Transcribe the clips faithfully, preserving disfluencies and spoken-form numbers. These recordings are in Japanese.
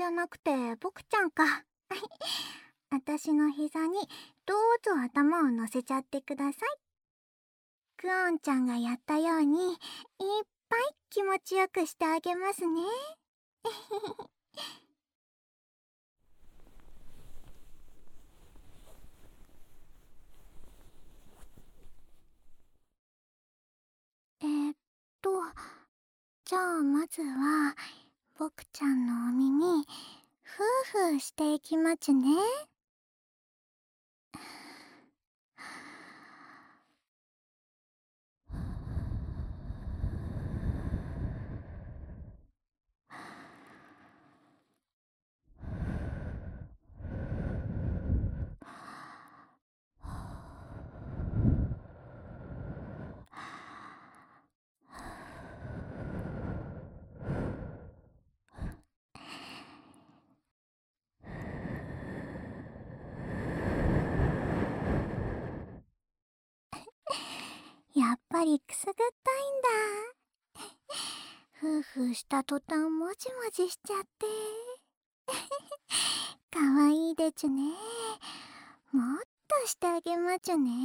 ゃなくてボクちゃんか。私の膝にどうぞ頭を乗せちゃってください。クオンちゃんがやったようにいっぱい気持ちよくしてあげますね。えーっとじゃあまずはボクちゃんのお耳ふーふーしていきまちね。やっぱりくすぐったいんだ。ふーふーした途端もじもじしちゃって。かわいいでちゅね。もっとしてあげまちゅね。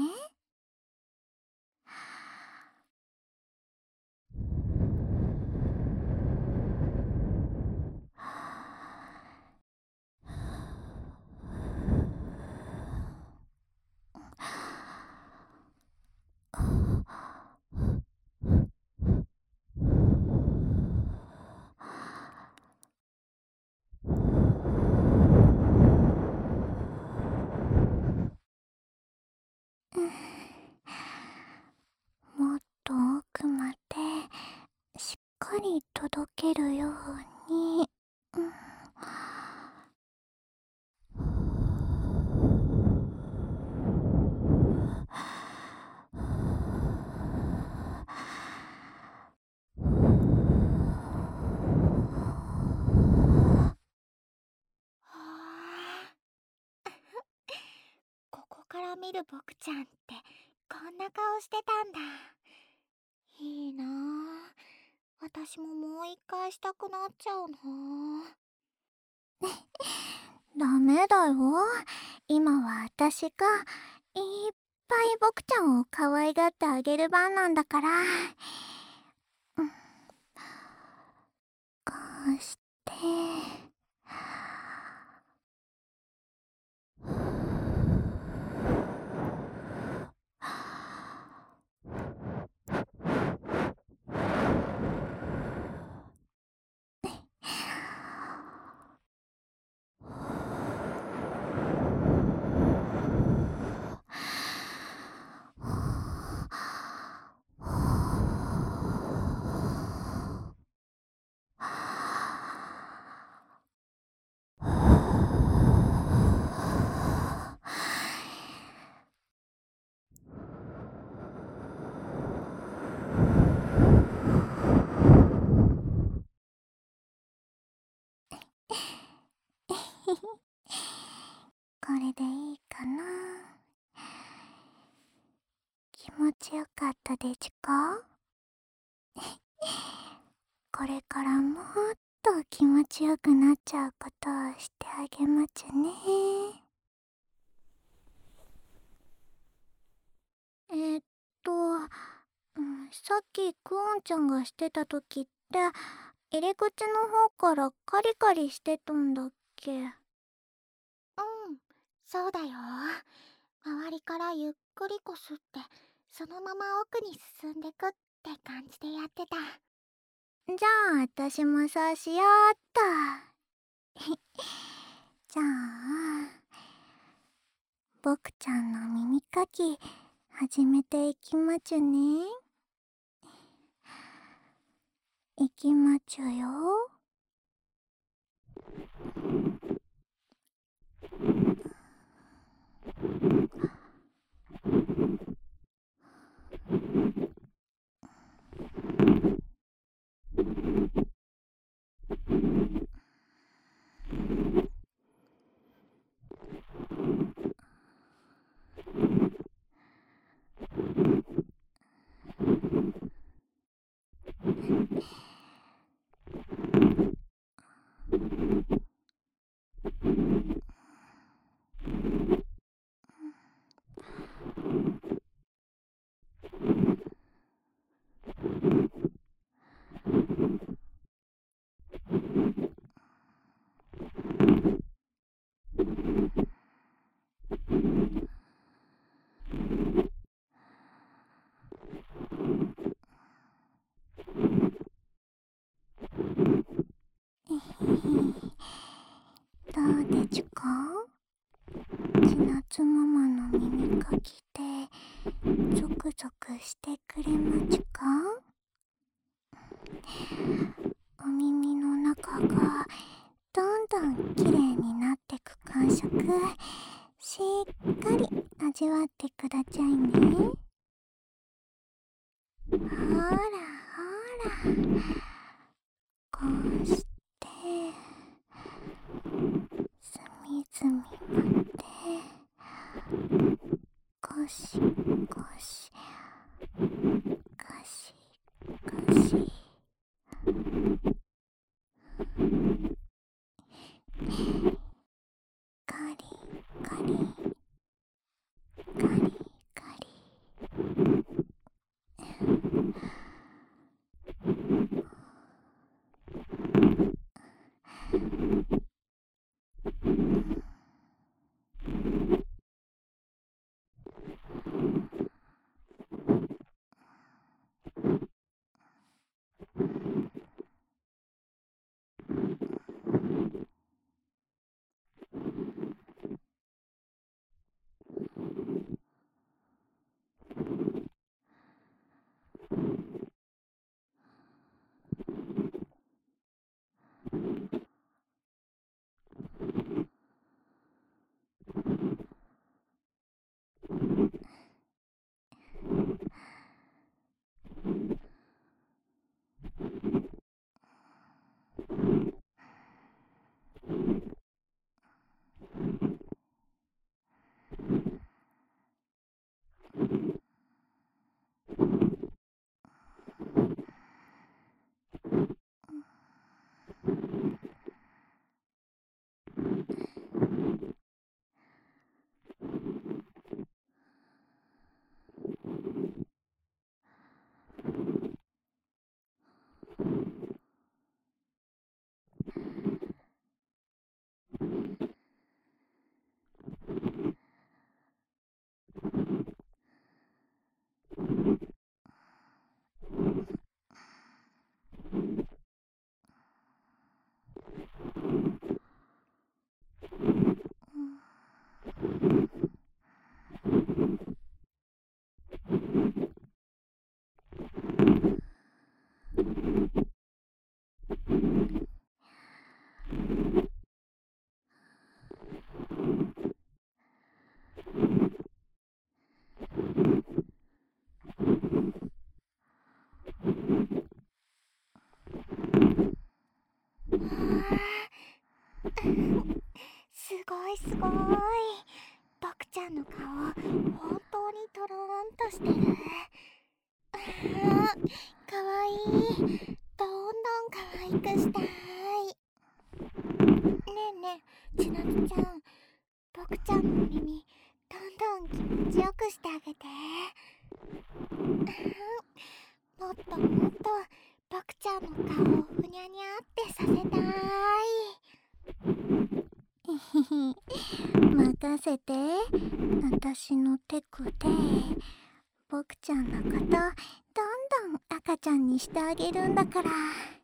もっと奥までしっかり届けるように、うん、ここから見るボクちゃんってこんな顔してたんだ。いいなぁ。私ももう一回したくなっちゃうなぁ。ダメだよ。今は私がいっぱいボクちゃんを可愛がってあげる番なんだから。うん、こうしてこれでいいかな。気持ちよかったでちゅか。これからもっと気持ちよくなっちゃうことをしてあげまちゅね。えーっと、うん、さっきクオンちゃんがしてた時って入り口の方からカリカリしてたんだっけ。うん、そうだよ。周りからゆっくりこすってそのまま奥に進んでくって感じでやってた。じゃあ私もそうしようっと。じゃあボクちゃんの耳かき始めていきまちゅね。いきまちゅよ。 でちゅか？千夏ママの耳かきでゾクゾクしてくれまちゅか？お耳の中がどんどんきれいになってく感触、しっかり味わってくだちゃいね。ほらほら、こうして隅々までゴシゴシゴシゴシ、カリカリカリカリ。すごいすごい。ボクちゃんの顔、本当にとろーんとしてる。あー、かわいい。どんどんかわいくしたい。ねえねえ、ちなつちゃん、ボクちゃんの耳、どんどん気持ちよくしてあげて。もっともっと、ボクちゃんの顔をふにゃにゃってさせたい。任せて。私のテクでボクちゃんのことどんどん赤ちゃんにしてあげるんだから。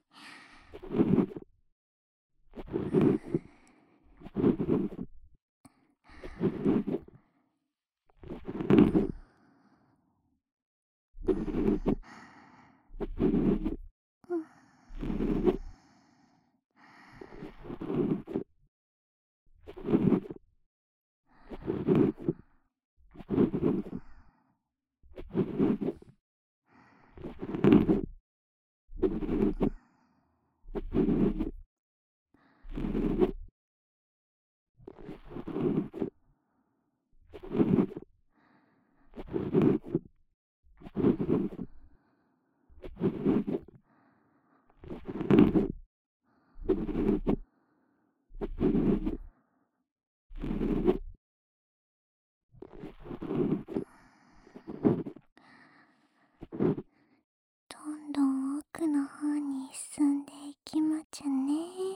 どんどん奥の方に進んでいきまちゅね。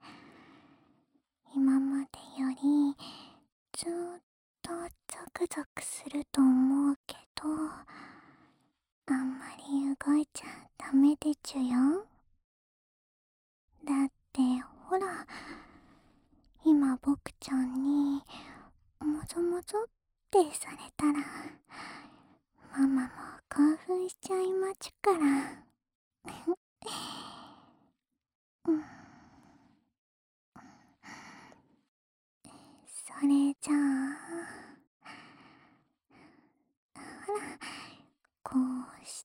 今までよりずーっとゾクゾクすると思うけど、あんまり動いちゃダメでちゅよ。だってほら、 今僕ちゃんにもぞもぞってされたらママも興奮しちゃいまちゅから。うん、それじゃあ、ほら、こうして。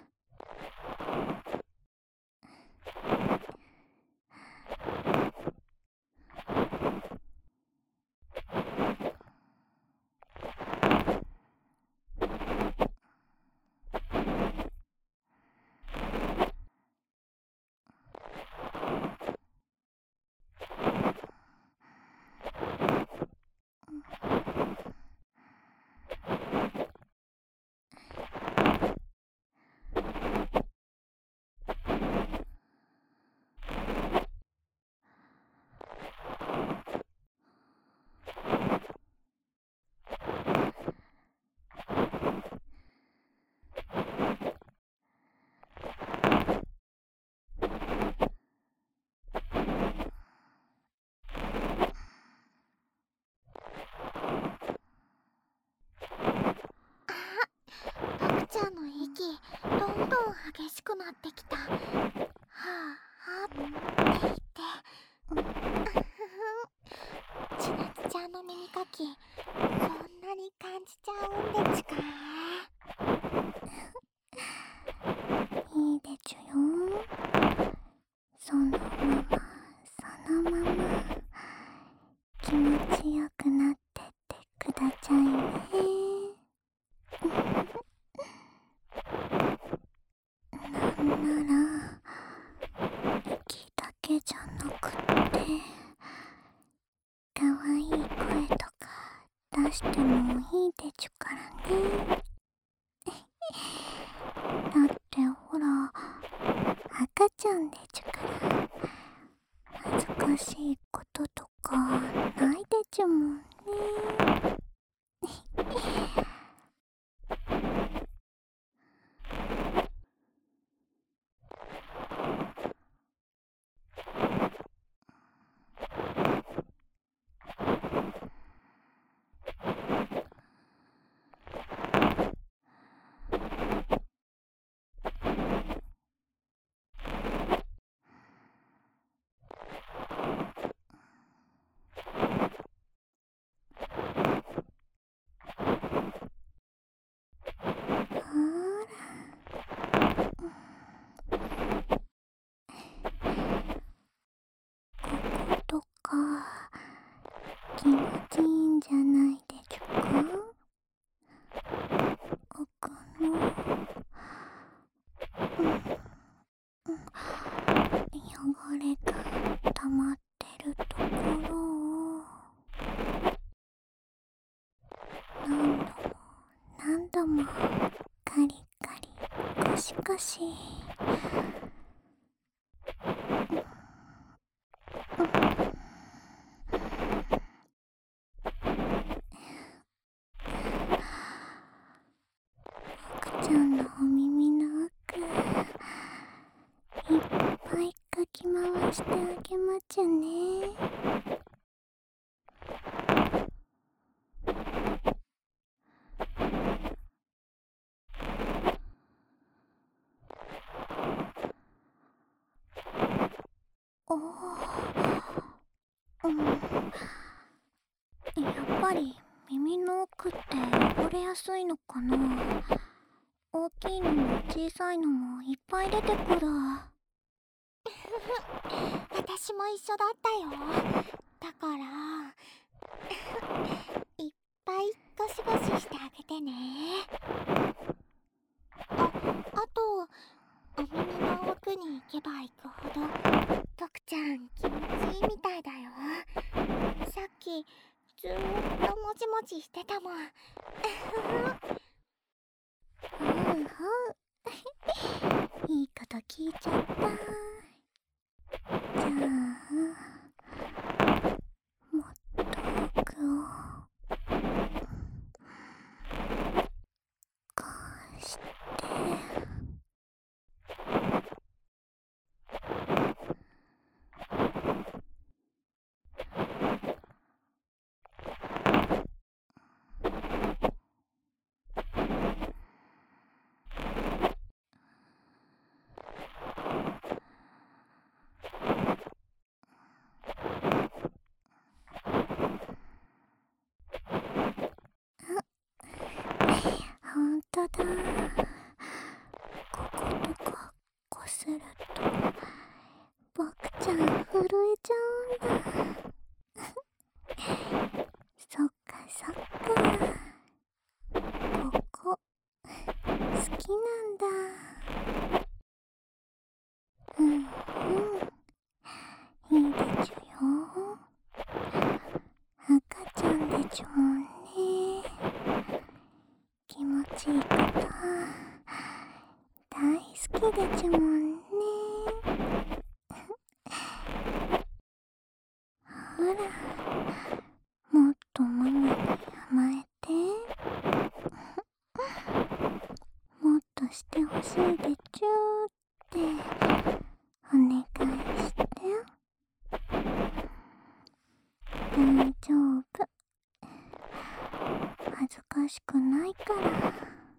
僕ちゃんの息どんどん激しくなってきた。はあはあって言ってちなつちゃんの耳かきそんなに感じちゃうんでちか。いいでちゅよ。そのままそのまま気持ちよくなってってくだちゃいね。なんなら息だけじゃなくってかわいい声とか出してもいいでちゅからね。だってほら赤ちゃんでちゅから恥ずかしいこととかないでちゅもんね。とか気持ちいいんじゃないでちゅか。奥の、うんうん、汚れが溜まってるところを何度も何度もカリカリゴシゴシ。奥ちゃんのお耳の奥いっぱいかき回してあげまちゅね。おー、うん、やっぱり耳の奥って汚れやすいのかな。大きいのも小さいのもいっぱい出てくる。私も一緒だったよ。だからいっぱいゴシゴシしてあげてね。あ、あとお耳の奥に行けば行くほど僕ちゃん気持ちいいみたいだよ。さっきずーっともじもじしてたもん。ふうふういいこと聞いちゃった。じゃあもっと奥をこうしてとだ。こことかこすると僕ちゃん震えちゃうんだ。そっかそっか、ここ好きなんだ。うんうん、いいでちゅよ。赤ちゃんでちゅもんね。気持ちいいこと大好きでちゅもんね。ほら、もっとママに甘えて。もっとしてほしいでちゅってお願いして。大丈夫、恥ずかしくないから。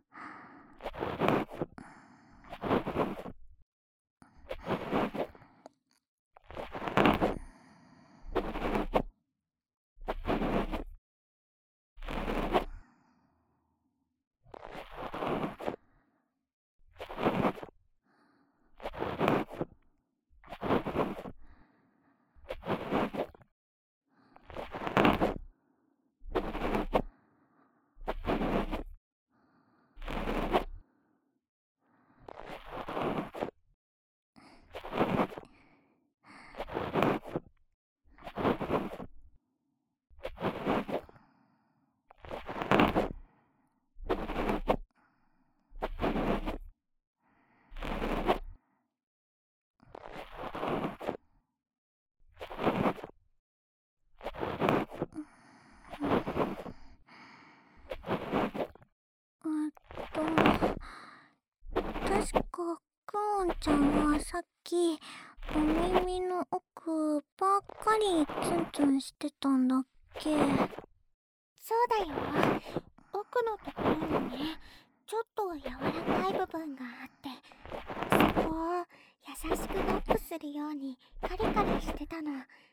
確かクオンちゃんはさっきお耳の奥ばっかりツンツンしてたんだっけ。そうだよ、奥のところにね、ちょっと柔らかい部分があって、そこを優しくノックするようにカリカリしてたの。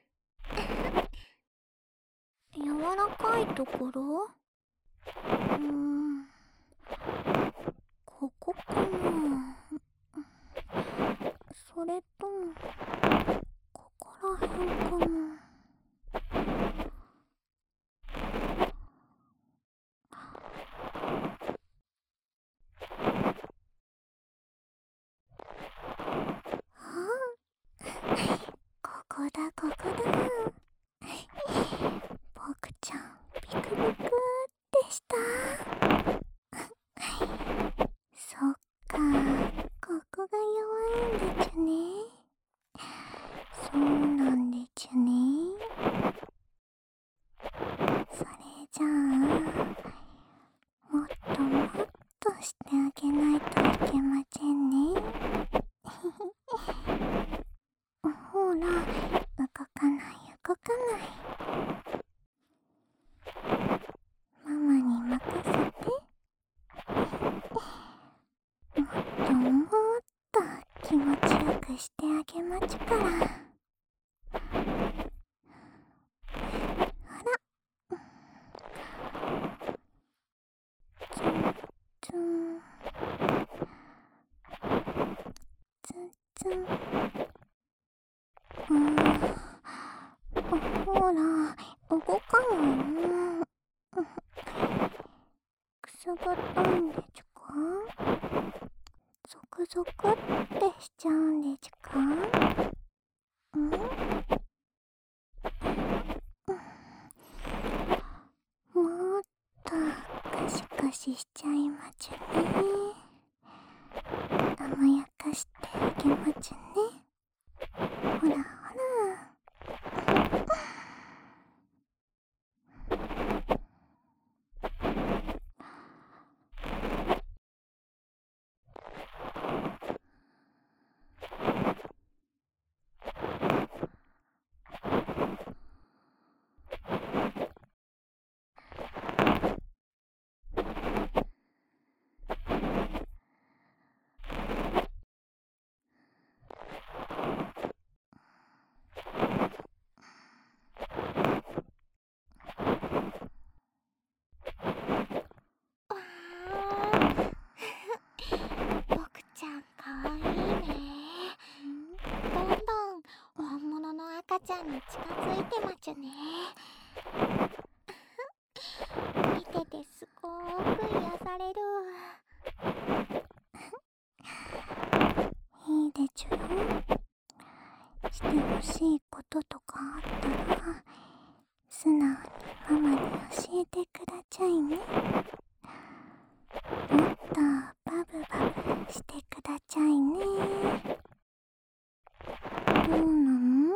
柔らかいところ？うーん、ここかな。それともここらへんかな。ここだここだ。僕ちゃんビクビクってした。そっか、ここが弱いんでちゅね。そうなんでちゅね。それじゃあもっともっとしてあげないといけませんね。ほら、動かない動かない。ママに任せて。もっともっと気持ちよくしてあげまちゅから。ほら、ツンツンツンツン。うん、ほら動かないの。くすぐったいんでちゅか。ゾクゾクってしちゃうんでちゅか。うん、もっとカシカシしちゃいまちゅね。甘やかしてあげまちゅね。ほらほら。 ちゃんに近づいてまちゅね。見ててすごーく癒される。いいでちゅよ。してほしいこととかあったら素直にママに教えてくだちゃいね。もっとバブバブしてくだちゃいね。どうなの？ん？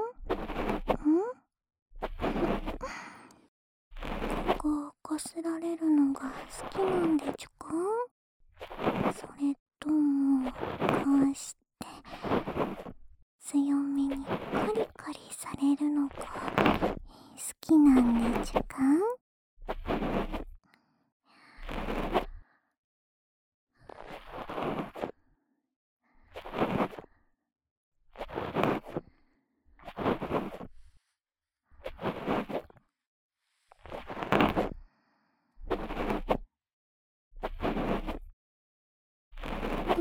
ここをこすられるのが好きなんでちゅか？それともこうして強めにカリカリされるのが好きなんでちゅか？うん。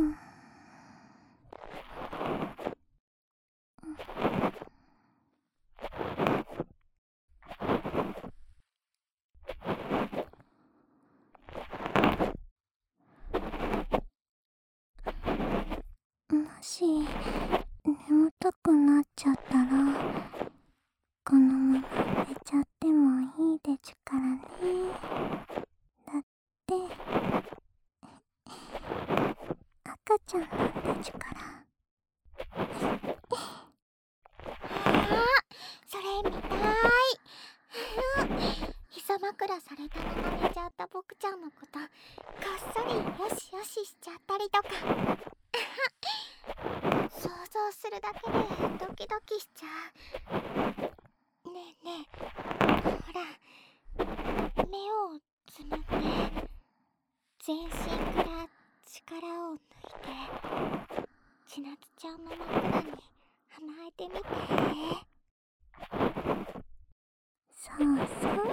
もし眠たくなっちゃったらこのまま寝ちゃってもいいでちゅからね。だって赤ちゃんなんでちゅから。あー、それ見たーい。膝枕されたまま寝ちゃった僕ちゃんのことこっそりよしよししちゃったりとか。想像するだけでドキドキしちゃう。ねえねえ、ほら目をつむって全身から力を抜いて千夏ちゃんの枕に甘えてみて。そうそう、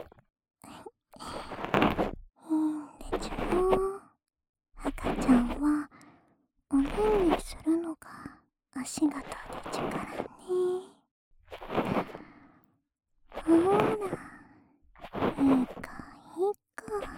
いいんでちゅよ。赤ちゃんはおねんねするのがお仕事でちゅからね。ほーら、いいかいいか。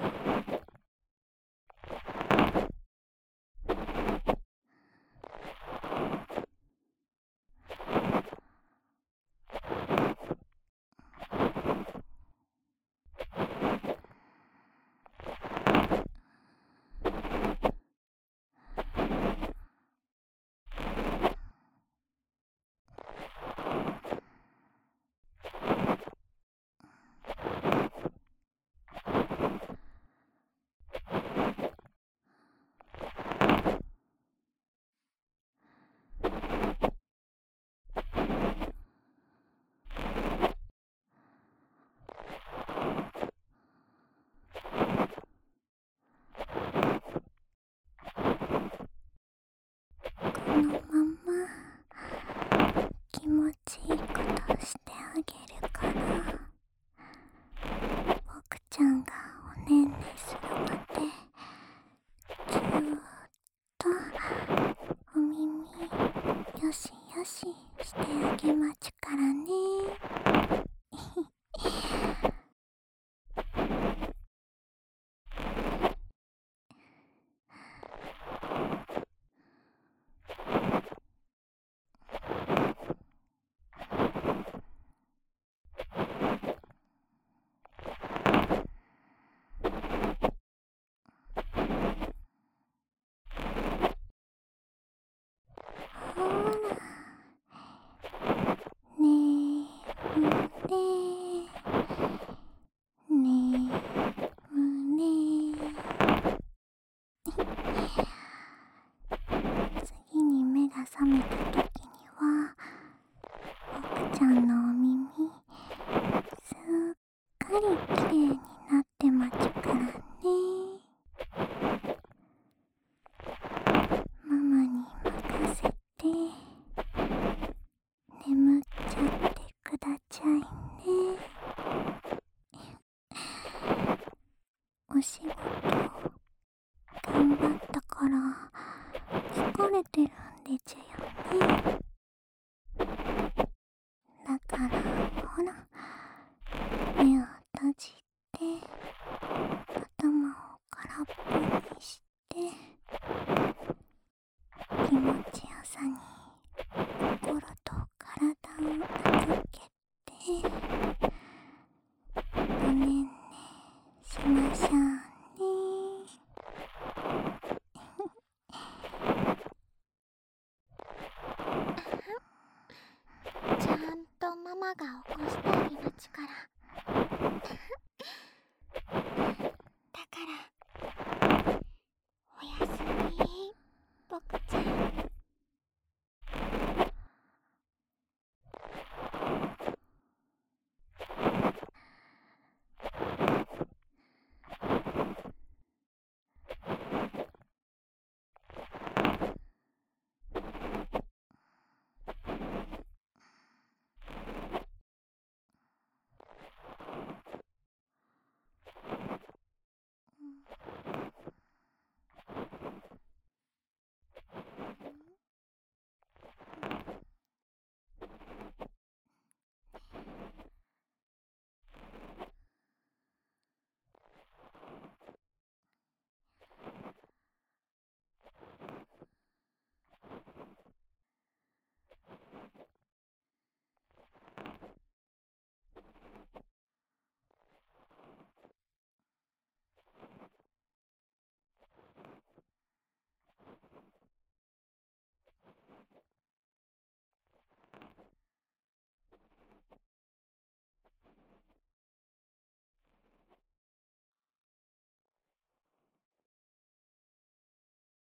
このまま気持ちいいことしてあげるから僕ちゃんがおねんねするまでずーっとお耳よしよししてあげまちゅからね。ほーら、ねむれねむれ。次に目が覚めた時には僕ちゃんのお耳すっかりきれいになってまちゅからね。ママに任せて眠っちゃってくだちゃいね。お仕事頑張ったから疲れてるんでちゅよね。